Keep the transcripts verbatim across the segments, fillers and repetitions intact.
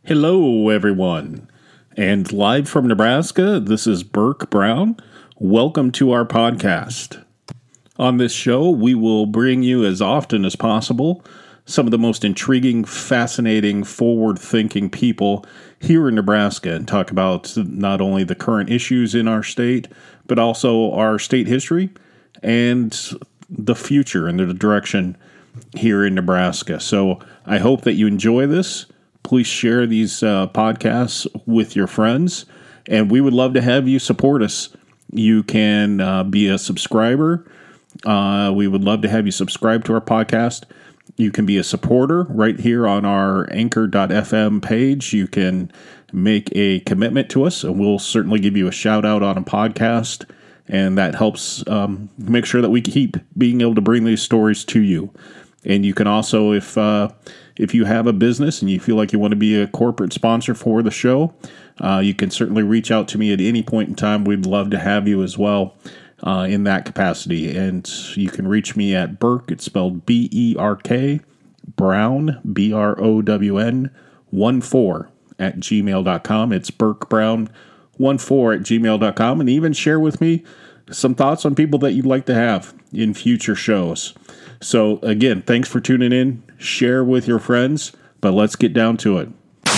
Hello, everyone. And live from Nebraska, this is Burke Brown. Welcome to our podcast. On this show, we will bring you as often as possible some of the most intriguing, fascinating, forward-thinking people here in Nebraska and talk about not only the current issues in our state, but also our state history and the future and the direction here in Nebraska. So I hope that you enjoy this. Please share these uh, podcasts with your friends, and we would love to have you support us. You can uh, be a subscriber. Uh, we would love to have you subscribe to our podcast. You can be a supporter right here on our anchor dot f m page. You can make a commitment to us, and we'll certainly give you a shout out on a podcast, and that helps um, make sure that we keep being able to bring these stories to you. And you can also, if uh, if you have a business and you feel like you want to be a corporate sponsor for the show, uh, you can certainly reach out to me at any point in time. We'd love to have you as well uh, in that capacity. And you can reach me at Burke, it's spelled B E R K, Brown, B R O W N, one four at gmail dot com. It's Burke Brown, one four at gmail dot com. And even share with me some thoughts on people that you'd like to have in future shows. So, again, thanks for tuning in. Share with your friends, but let's get down to it.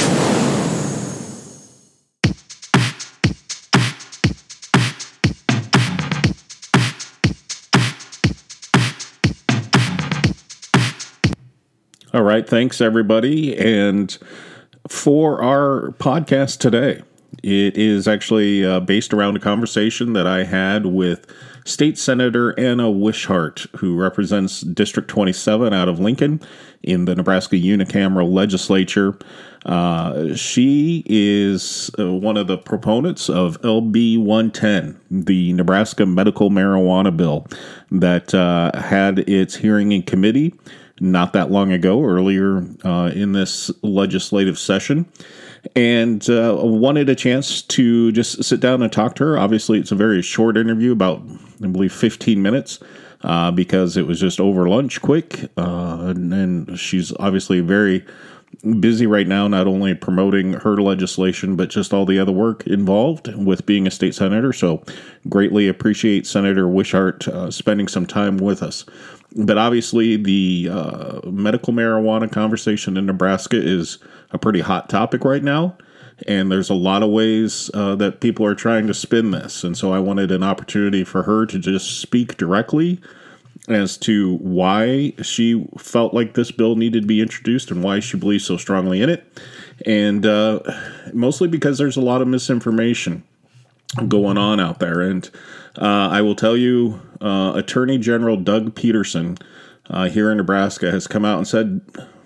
All right, thanks, everybody. And for our podcast today, it is actually uh, based around a conversation that I had with State Senator Anna Wishart, who represents District twenty-seven out of Lincoln in the Nebraska unicameral legislature. Uh, she is uh, one of the proponents of L B one ten, the Nebraska medical marijuana bill that uh, had its hearing in committee not that long ago, earlier uh, in this legislative session. And uh, wanted a chance to just sit down and talk to her. Obviously, it's a very short interview, about, I believe, fifteen minutes, uh, because it was just over lunch quick. Uh, and, and she's obviously very busy right now, not only promoting her legislation, but just all the other work involved with being a state senator. So greatly appreciate Senator Wishart uh, spending some time with us. But obviously, the uh, medical marijuana conversation in Nebraska is a pretty hot topic right now, and there's a lot of ways uh, that people are trying to spin this. And so I wanted an opportunity for her to just speak directly as to why she felt like this bill needed to be introduced and why she believes so strongly in it. And uh, mostly because there's a lot of misinformation going on out there. And uh, I will tell you, uh, Attorney General Doug Peterson uh, here in Nebraska has come out and said,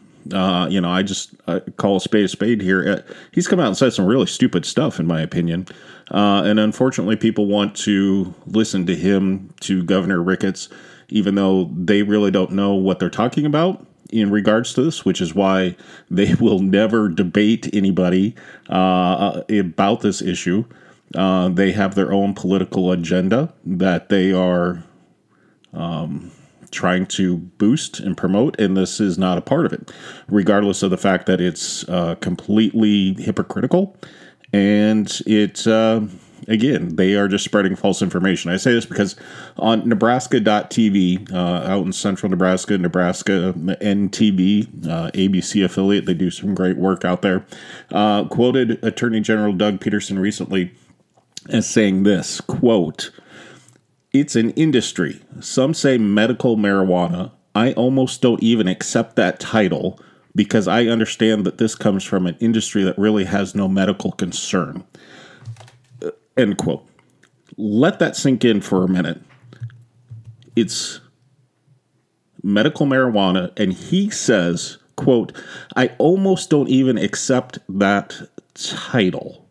uh, you know, I just uh, call a spade a spade here. Uh, he's come out and said some really stupid stuff, in my opinion. Uh, and unfortunately, people want to listen to him, to Governor Ricketts, even though they really don't know what they're talking about in regards to this, which is why they will never debate anybody uh, about this issue. Uh, they have their own political agenda that they are um, trying to boost and promote, and this is not a part of it, regardless of the fact that it's uh, completely hypocritical. And it, uh, again, they are just spreading false information. I say this because on Nebraska dot T V, uh, out in central Nebraska, Nebraska N T V, uh, A B C affiliate, they do some great work out there, uh, quoted Attorney General Doug Peterson recently as saying this, quote, "It's an industry. Some say medical marijuana. I almost don't even accept that title because I understand that this comes from an industry that really has no medical concern." Uh, end quote. Let that sink in for a minute. It's medical marijuana, and he says, quote, "I almost don't even accept that title."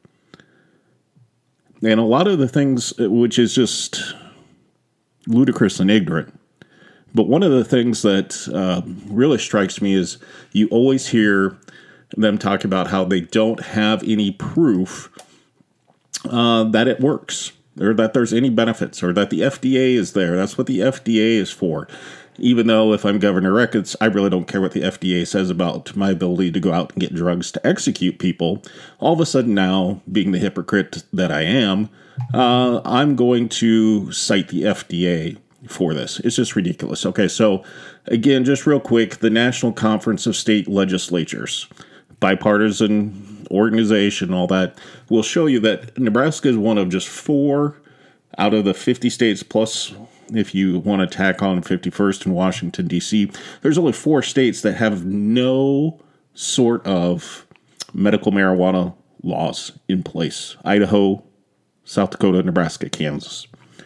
And a lot of the things, which is just ludicrous and ignorant. But one of the things that uh, really strikes me is you always hear them talk about how they don't have any proof uh, that it works or that there's any benefits or that the F D A is there. That's what the F D A is for. even though if I'm Governor Ricketts, I really don't care what the F D A says about my ability to go out and get drugs to execute people. All of a sudden now, being the hypocrite that I am, uh, I'm going to cite the F D A for this. It's just ridiculous. Okay, so again, just real quick, the National Conference of State Legislatures, bipartisan organization, all that, will show you that Nebraska is one of just four out of the fifty states, plus if you want to tack on fifty-first in Washington, D C, there's only four states that have no sort of medical marijuana laws in place. Idaho, South Dakota, Nebraska, Kansas.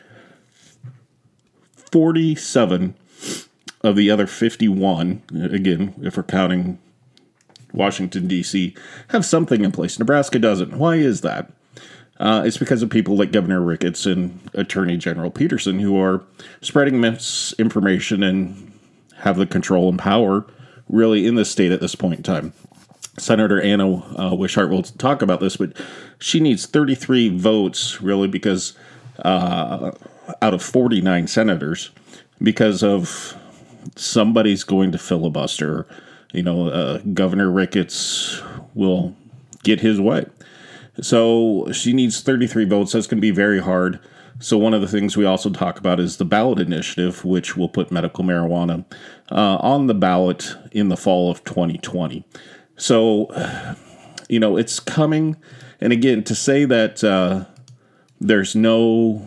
forty-seven of the other fifty-one, again, if we're counting Washington, D C, have something in place. Nebraska doesn't. Why is that? Uh, it's because of people like Governor Ricketts and Attorney General Peterson, who are spreading misinformation and have the control and power really in the state at this point in time. Senator Anna uh, Wishart will talk about this, but she needs thirty-three votes, really, because uh, out of forty-nine senators, because of somebody's going to filibuster. You know, uh, Governor Ricketts will get his way. So she needs thirty-three votes. That's going to be very hard. So one of the things we also talk about is the ballot initiative, which will put medical marijuana uh, on the ballot in the fall of twenty twenty. So, you know, it's coming. And again, to say that uh, there's no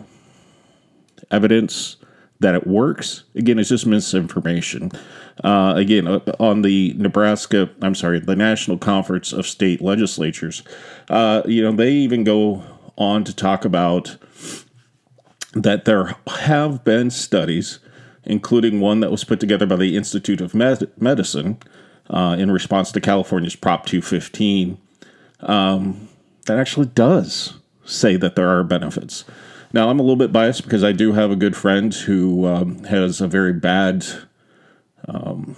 evidence that it works, again, it's just misinformation. Uh, again, on the Nebraska, I'm sorry, the National Conference of State Legislatures, uh, you know, they even go on to talk about that there have been studies, including one that was put together by the Institute of Med- Medicine uh, in response to California's Prop two fifteen, um, that actually does say that there are benefits. Now, I'm a little bit biased because I do have a good friend who um, has a very bad um,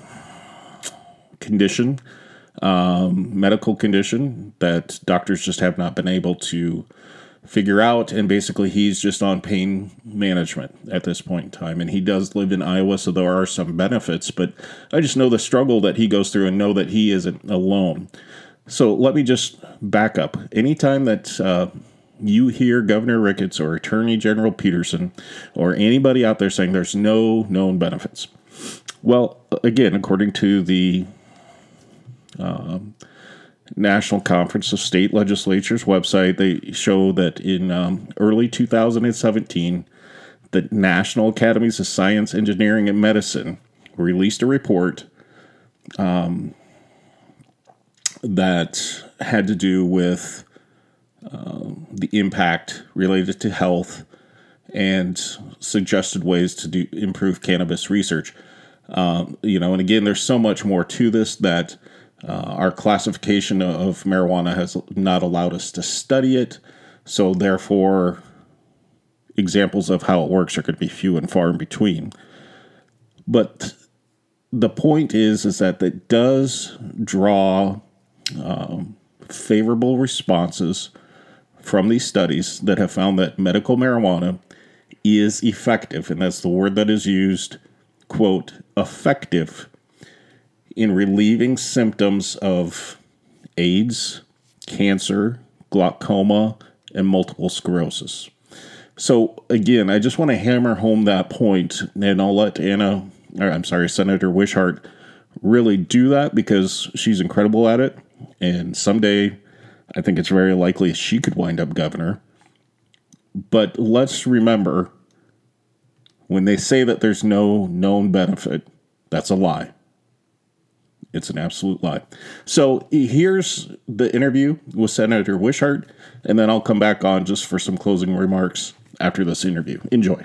condition, um, medical condition that doctors just have not been able to figure out. And basically, he's just on pain management at this point in time. And he does live in Iowa, so there are some benefits. But I just know the struggle that he goes through and know that he isn't alone. So let me just back up. Anytime that uh, you hear Governor Ricketts or Attorney General Peterson or anybody out there saying there's no known benefits, well, again, according to the um, National Conference of State Legislatures website, they show that in um, early two thousand seventeen, the National Academies of Science, Engineering, and Medicine released a report um, that had to do with um, the impact related to health and suggested ways to do improve cannabis research. Um, you know, and again, there's so much more to this that uh, our classification of marijuana has not allowed us to study it. So therefore, examples of how it works are going to be few and far in between. But the point is, is that it does draw um, favorable responses from these studies that have found that medical marijuana is effective, and that's the word that is used, quote, effective in relieving symptoms of AIDS, cancer, glaucoma, and multiple sclerosis. So again, I just want to hammer home that point, and I'll let Anna, or I'm sorry, Senator Wishart really do that because she's incredible at it. And someday, I think it's very likely she could wind up governor. But let's remember, when they say that there's no known benefit, that's a lie. It's an absolute lie. So here's the interview with Senator Wishart, and then I'll come back on just for some closing remarks after this interview. Enjoy.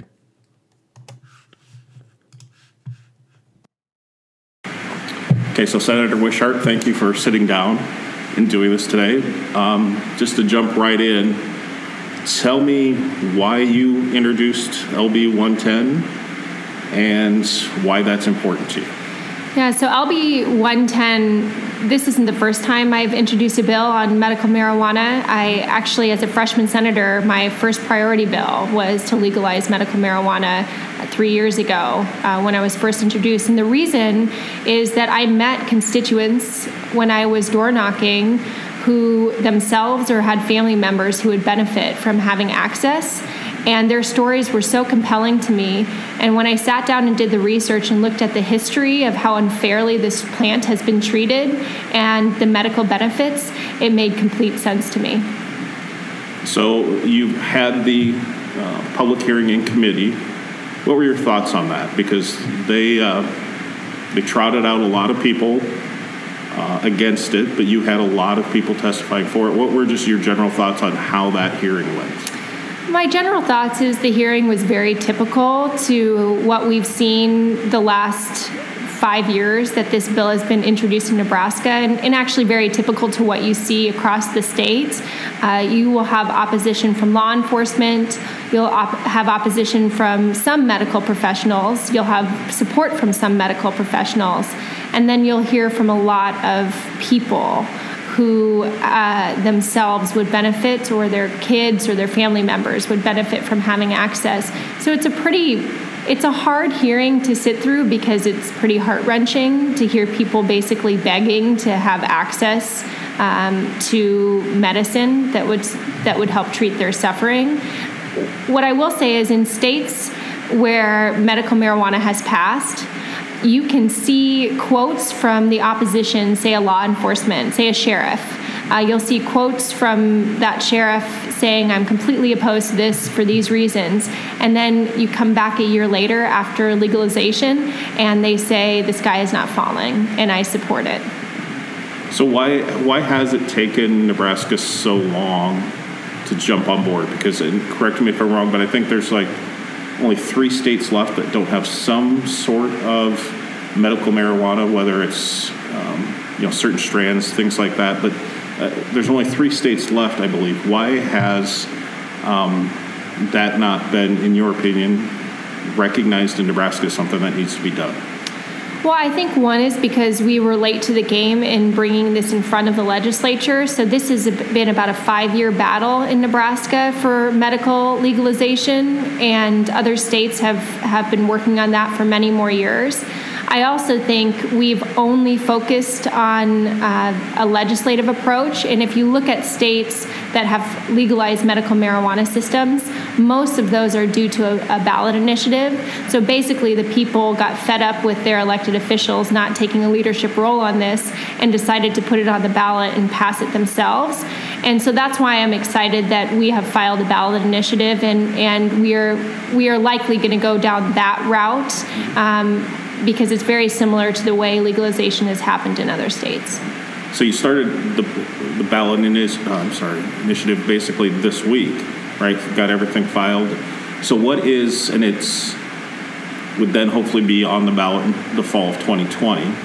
Okay, so Senator Wishart, thank you for sitting down and doing this today. Um, just to jump right in, tell me why you introduced L B one ten and why that's important to you. Yeah, so L B one ten, this isn't the first time I've introduced a bill on medical marijuana. I actually, as a freshman senator, my first priority bill was to legalize medical marijuana three years ago uh, when I was first introduced. And the reason is that I met constituents when I was door knocking who themselves or had family members who would benefit from having access. And their stories were so compelling to me. And when I sat down and did the research and looked at the history of how unfairly this plant has been treated and the medical benefits, it made complete sense to me. So you had the uh, public hearing in committee. What were your thoughts on that? Because they uh, they trotted out a lot of people uh, against it, but you had a lot of people testifying for it. What were just your general thoughts on how that hearing went? My general thoughts is the hearing was very typical to what we've seen the last five years that this bill has been introduced in Nebraska, and, and actually very typical to what you see across the state. Uh, you will have opposition from law enforcement. You'll op- have opposition from some medical professionals. You'll have support from some medical professionals. And then you'll hear from a lot of people who uh, themselves would benefit, or their kids or their family members would benefit from having access. So it's a pretty, it's a hard hearing to sit through because it's pretty heart-wrenching to hear people basically begging to have access um, to medicine that would that would help treat their suffering. What I will say is, in states where medical marijuana has passed, you can see quotes from the opposition, say a law enforcement, say a sheriff. Uh, you'll see quotes from that sheriff saying, I'm completely opposed to this for these reasons. And then you come back a year later after legalization, and they say, the sky is not falling, and I support it. So why why has it taken Nebraska so long to jump on board? Because, and correct me if I'm wrong, but I think there's like only three states left that don't have some sort of medical marijuana, whether it's um, you know certain strands, things like that. But uh, there's only three states left, I believe. Why has um, that not been, in your opinion, recognized in Nebraska as something that needs to be done? Well, I think one is because we were late to the game in bringing this in front of the legislature. So this has been about a five-year battle in Nebraska for medical legalization, and other states have, have been working on that for many more years. I also think we've only focused on uh, a legislative approach, and if you look at states that have legalized medical marijuana systems, most of those are due to a, a ballot initiative. So basically the people got fed up with their elected officials not taking a leadership role on this and decided to put it on the ballot and pass it themselves. And so that's why I'm excited that we have filed a ballot initiative, and, and we are we are likely going to go down that route um, because it's very similar to the way legalization has happened in other states. So you started the the ballot initi- uh, I'm sorry, initiative basically this week, right? Got everything filed. So what is, and it's would then hopefully be on the ballot in the fall of twenty twenty.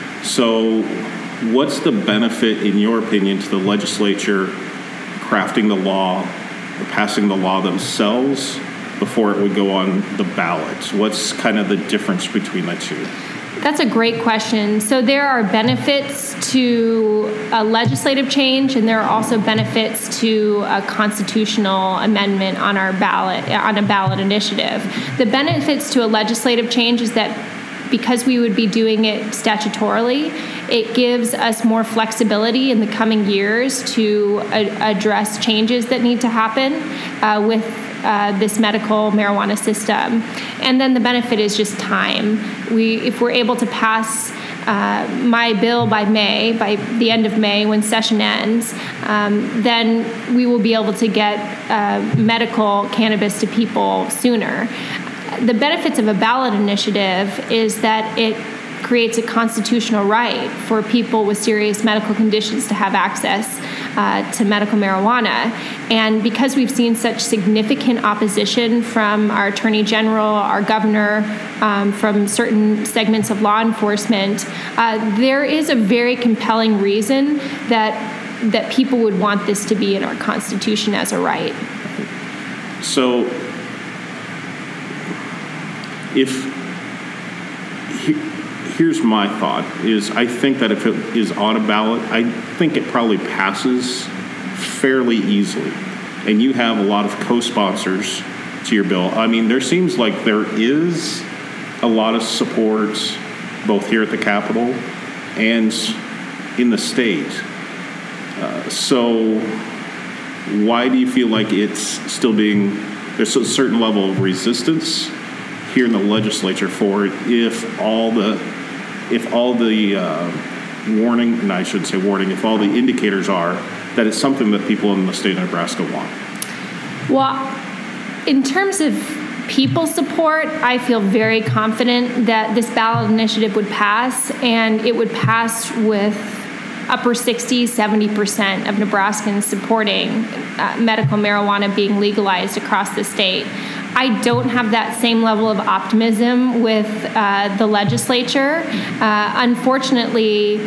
So what's the benefit, in your opinion, to the legislature crafting the law or passing the law themselves before it would go on the ballot? What's kind of the difference between the two? That's a great question. So there are benefits to a legislative change, and there are also benefits to a constitutional amendment on our ballot, on a ballot initiative. The benefits to a legislative change is that because we would be doing it statutorily, it gives us more flexibility in the coming years to a- address changes that need to happen uh, with uh, this medical marijuana system. And then the benefit is just time. We, if we're able to pass uh, my bill by May, by the end of May when session ends, um, then we will be able to get uh, medical cannabis to people sooner. The benefits of a ballot initiative is that it creates a constitutional right for people with serious medical conditions to have access uh, to medical marijuana. And because we've seen such significant opposition from our Attorney General, our governor, um, from certain segments of law enforcement, uh, there is a very compelling reason that that people would want this to be in our Constitution as a right. So if here's my thought, is I think that if it is on a ballot, I think it probably passes fairly easily. And you have a lot of co-sponsors to your bill. I mean, there seems like there is a lot of support both here at the Capitol and in the state. Uh, so why do you feel like it's still being, there's a certain level of resistance here in the legislature for it if all the, if all the uh, warning, and I shouldn't say warning, if all the indicators are that it's something that people in the state of Nebraska want? Well, in terms of people support, I feel very confident that this ballot initiative would pass, and it would pass with upper sixty, seventy percent of Nebraskans supporting uh, medical marijuana being legalized across the state. I don't have that same level of optimism with uh, the legislature. Uh, unfortunately,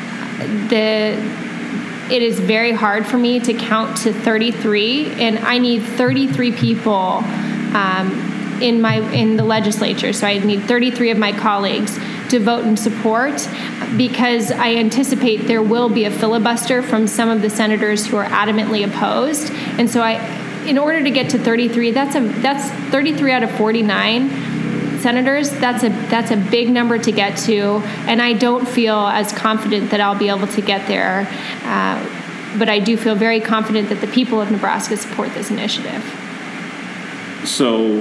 the it is very hard for me to count to thirty-three, and I need thirty-three people um, in my in the legislature. So I need thirty-three of my colleagues to vote in support, because I anticipate there will be a filibuster from some of the senators who are adamantly opposed. And so I, in order to get to thirty-three, that's a that's thirty-three out of forty-nine senators. That's a that's a big number to get to, and I don't feel as confident that I'll be able to get there. Uh, but I do feel very confident that the people of Nebraska support this initiative. So,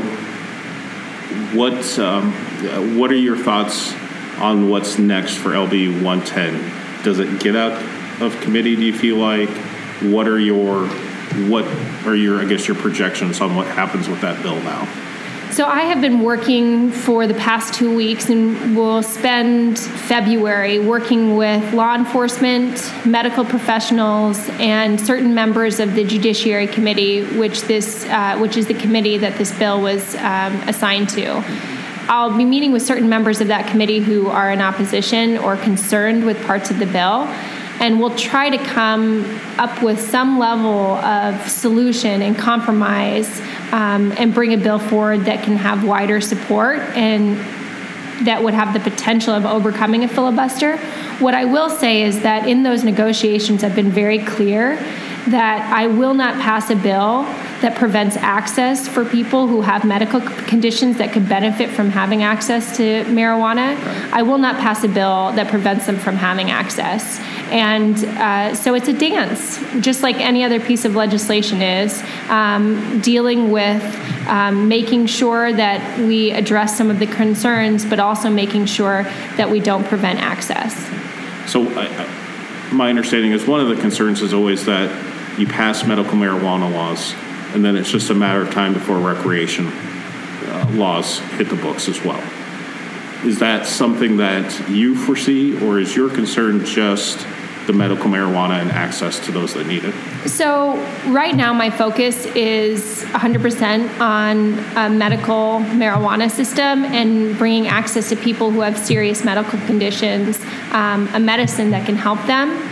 what um, what are your thoughts on what's next for L B one ten? Does it get out of committee, do you feel like? What are your what are your I guess your projections on what happens with that bill now? So I have been working for the past two weeks and will spend February working with law enforcement, medical professionals, and certain members of the Judiciary Committee, which this uh, which is the committee that this bill was um, assigned to. I'll be meeting with certain members of that committee who are in opposition or concerned with parts of the bill, and we'll try to come up with some level of solution and compromise um, and bring a bill forward that can have wider support and that would have the potential of overcoming a filibuster. What I will say is that in those negotiations, I've been very clear that I will not pass a bill that prevents access for people who have medical conditions that could benefit from having access to marijuana. Right. I will not pass a bill that prevents them from having access. And uh, so it's a dance, just like any other piece of legislation is, um, dealing with um, making sure that we address some of the concerns, but also making sure that we don't prevent access. So I, I, my understanding is one of the concerns is always that you pass medical marijuana laws, and then it's just a matter of time before recreation uh, laws hit the books as well. Is that something that you foresee, or is your concern just the medical marijuana and access to those that need it? So right now my focus is one hundred percent on a medical marijuana system and bringing access to people who have serious medical conditions, um, a medicine that can help them.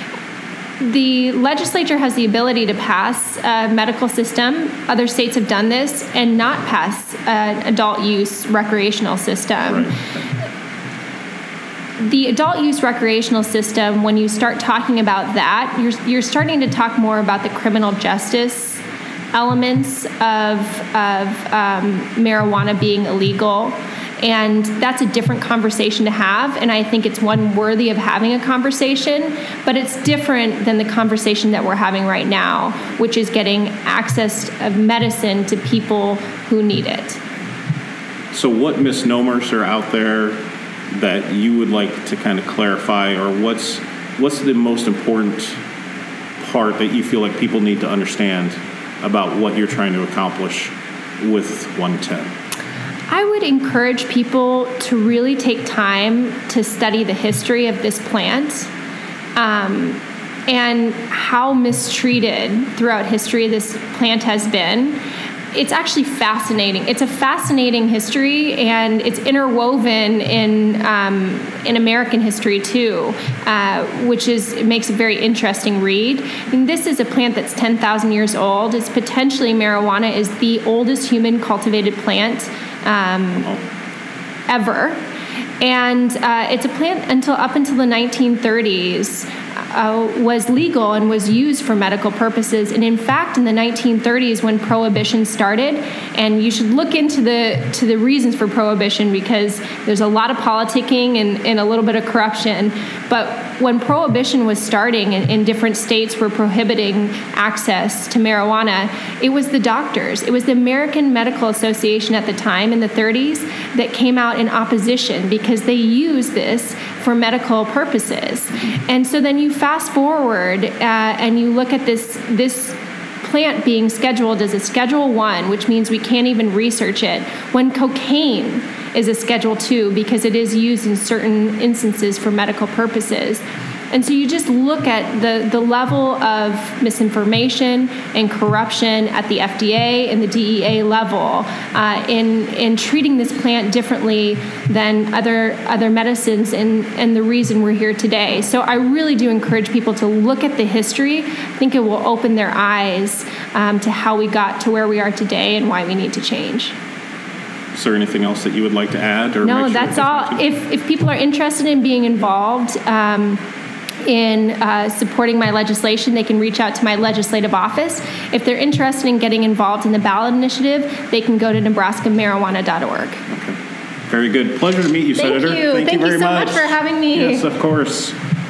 The legislature has the ability to pass a medical system. Other states have done this and not pass an adult use recreational system. Right. The adult use recreational system, when you start talking about that, you're you're starting to talk more about the criminal justice elements of of um, marijuana being illegal. And that's a different conversation to have, and I think it's one worthy of having a conversation, but it's different than the conversation that we're having right now, which is getting access of medicine to people who need it. So what misnomers are out there that you would like to kind of clarify, or what's what's the most important part that you feel like people need to understand about what you're trying to accomplish with one ten? I would encourage people to really take time to study the history of this plant um, and how mistreated throughout history this plant has been. It's actually fascinating. It's a fascinating history, and it's interwoven in um, in American history too, uh, which is it makes a very interesting read. And this is a plant that's ten thousand years old. It's potentially marijuana is the oldest human cultivated plant um, ever. And uh, it's a plant until up until the nineteen thirties. Uh, was legal and was used for medical purposes. And in fact, in the nineteen thirties, when Prohibition started, and you should look into the to the reasons for Prohibition, because there's a lot of politicking and, and a little bit of corruption. But when Prohibition was starting and, and different states were prohibiting access to marijuana, it was the doctors. It was the American Medical Association at the time in the thirties that came out in opposition because they used this for medical purposes. And so then you fast forward uh, and you look at this this plant being scheduled as a Schedule One, which means we can't even research it, when cocaine is a Schedule Two because it is used in certain instances for medical purposes. And so you just look at the, the level of misinformation and corruption at the F D A and the D E A level uh, in in treating this plant differently than other other medicines, and, and the reason we're here today. So I really do encourage people to look at the history. I think it will open their eyes um, to how we got to where we are today and why we need to change. Is there anything else that you would like to add? Or no, sure that's all. If, if people are interested in being involved, um, in uh, supporting my legislation, they can reach out to my legislative office. If they're interested in getting involved in the ballot initiative, they can go to nebraska marijuana dot org. Okay. Very good. Pleasure to meet you, Thank Senator. You. Thank, Thank you very you so much. much for having me. Yes, of course.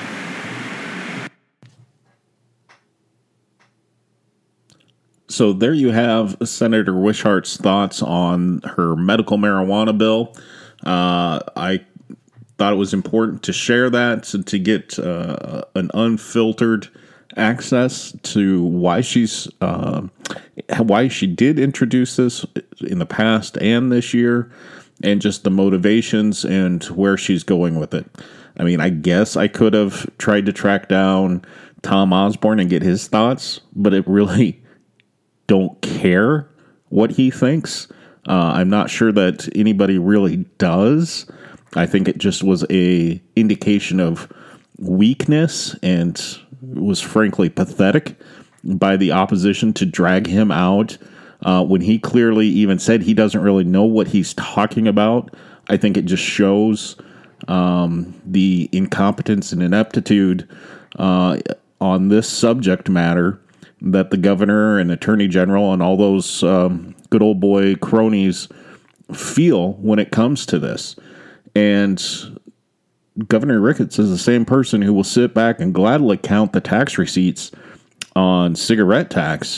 So there you have Senator Wishart's thoughts on her medical marijuana bill. Uh, I thought it was important to share that, to, to get uh, an unfiltered access to why she's uh, why she did introduce this in the past and this year, and just the motivations and where she's going with it. I mean, I guess I could have tried to track down Tom Osborne and get his thoughts, but it really don't care what he thinks. Uh, I'm not sure that anybody really does. I think it just was a indication of weakness and was frankly pathetic by the opposition to drag him out uh, when he clearly even said he doesn't really know what he's talking about. I think it just shows um, the incompetence and ineptitude uh, on this subject matter that the governor and attorney general and all those um, good old boy cronies feel when it comes to this. And Governor Ricketts is the same person who will sit back and gladly count the tax receipts on cigarette tax,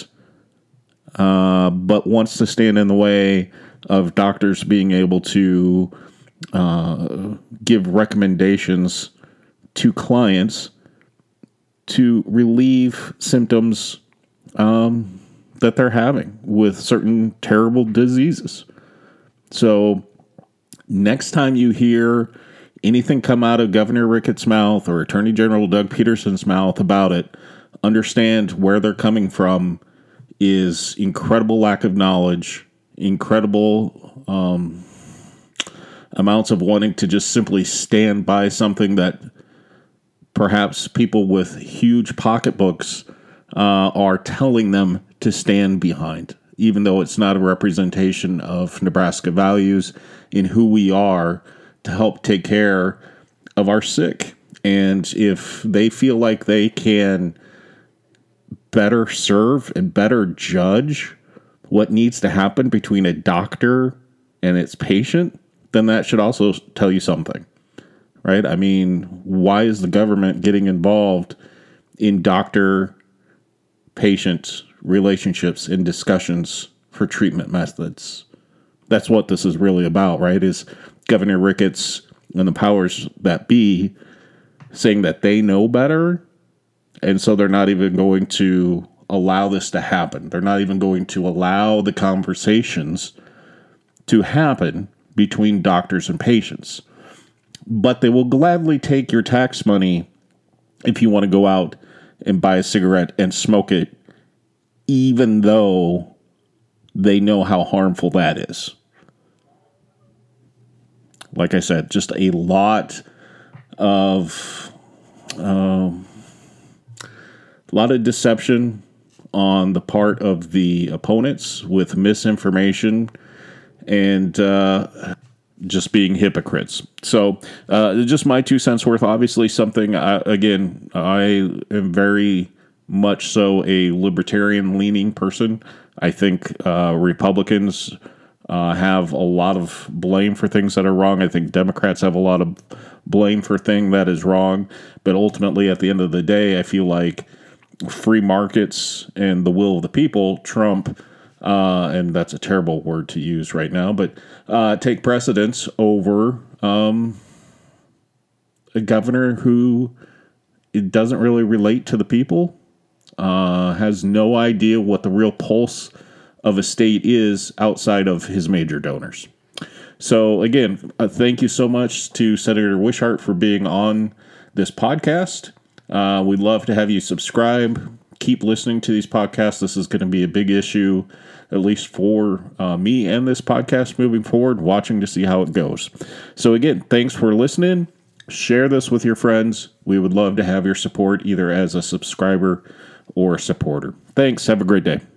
uh, but wants to stand in the way of doctors being able to uh, give recommendations to clients to relieve symptoms um, that they're having with certain terrible diseases. So next time you hear anything come out of Governor Ricketts' mouth or Attorney General Doug Peterson's mouth about it, understand where they're coming from is incredible lack of knowledge, incredible um, amounts of wanting to just simply stand by something that perhaps people with huge pocketbooks uh, are telling them to stand behind, even though it's not a representation of Nebraska values in who we are to help take care of our sick. And if they feel like they can better serve and better judge what needs to happen between a doctor and its patient, then that should also tell you something, right? I mean, why is the government getting involved in doctor-patient relationships and discussions for treatment methods? That's what this is really about, right? Is Governor Ricketts and the powers that be saying that they know better, and so they're not even going to allow this to happen. They're not even going to allow the conversations to happen between doctors and patients. But they will gladly take your tax money if you want to go out and buy a cigarette and smoke it, even though they know how harmful that is. Like I said, just a lot of um, a lot of deception on the part of the opponents with misinformation, and uh, just being hypocrites. So uh, just my two cents worth. Obviously something, I, again, I am very much so a libertarian-leaning person. I think uh, Republicans uh, have a lot of blame for things that are wrong. I think Democrats have a lot of blame for things that is wrong. But ultimately, at the end of the day, I feel like free markets and the will of the people trump, uh, and that's a terrible word to use right now, but uh, take precedence over um, a governor who it doesn't really relate to the people. Uh, has no idea what the real pulse of a state is outside of his major donors. So again, uh, thank you so much to Senator Wishart for being on this podcast. Uh, we'd love to have you subscribe. Keep listening to these podcasts. This is going to be a big issue, at least for uh, me and this podcast moving forward, watching to see how it goes. So again, thanks for listening. Share this with your friends. We would love to have your support either as a subscriber or supporter. Thanks. Have a great day.